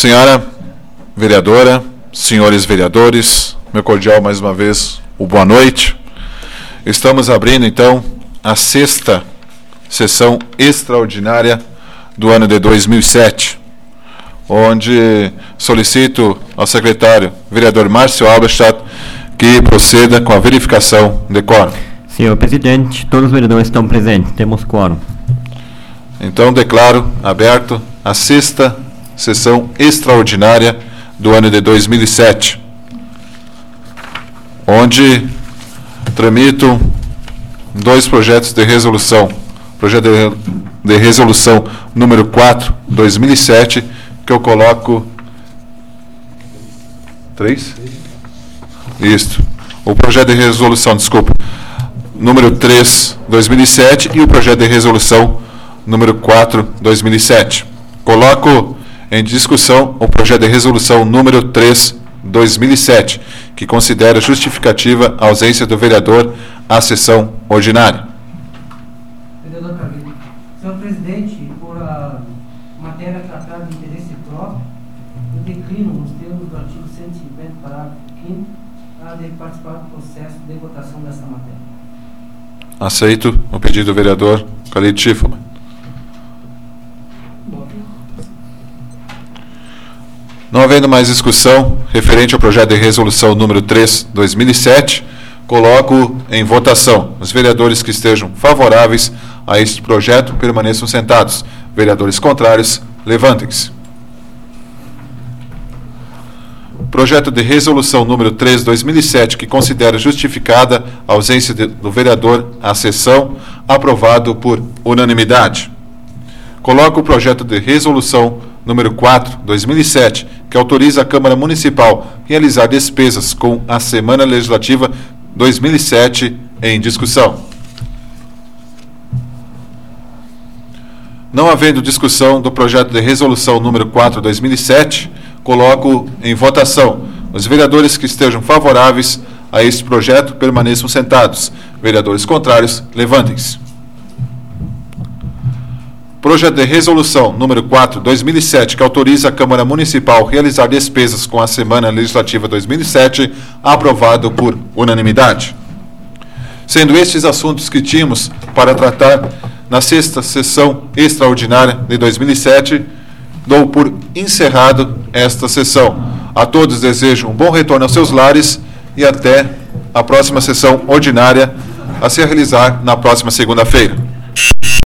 Senhora vereadora, senhores vereadores, meu cordial mais uma vez, o boa noite. Estamos abrindo então a 6ª sessão extraordinária do ano de 2007, onde solicito ao secretário vereador Márcio Alberstadt que proceda com a verificação de quórum. Senhor presidente, todos os vereadores estão presentes, temos quórum. Então declaro aberto a 6ª sessão extraordinária do ano de 2007, onde tramito 2 projetos de resolução. Projeto de resolução número 4, 2007, que eu coloco... 3? Isso. O projeto de resolução, desculpa, número 3, 2007, e o projeto de resolução número 4, 2007. Coloco em discussão o projeto de resolução número 3, 2007, que considera justificativa a ausência do vereador à sessão ordinária. Vereador Carlinhos. Senhor presidente, por a matéria tratada de interesse próprio, eu declino, nos termos do artigo 150, parágrafo 5º, de participar do processo de votação dessa matéria. Aceito o pedido do vereador Khalid Schifferman. Não havendo mais discussão referente ao projeto de resolução número 3, 2007, coloco em votação. Os vereadores que estejam favoráveis a este projeto permaneçam sentados. Vereadores contrários, levantem-se. Projeto de resolução número 3, 2007, que considera justificada a ausência do vereador à sessão, aprovado por unanimidade. Coloco o projeto de resolução número 4, 2007, que autoriza a Câmara Municipal realizar despesas com a Semana Legislativa 2007 em discussão. Não havendo discussão do projeto de resolução número 4, 2007, coloco em votação. Os vereadores que estejam favoráveis a este projeto permaneçam sentados. Vereadores contrários, levantem-se. Projeto de resolução número 4, 2007, que autoriza a Câmara Municipal realizar despesas com a Semana Legislativa 2007, aprovado por unanimidade. Sendo estes assuntos que tínhamos para tratar na 6ª sessão extraordinária de 2007, dou por encerrado esta sessão. A todos desejo um bom retorno aos seus lares e até a próxima sessão ordinária a se realizar na próxima segunda-feira.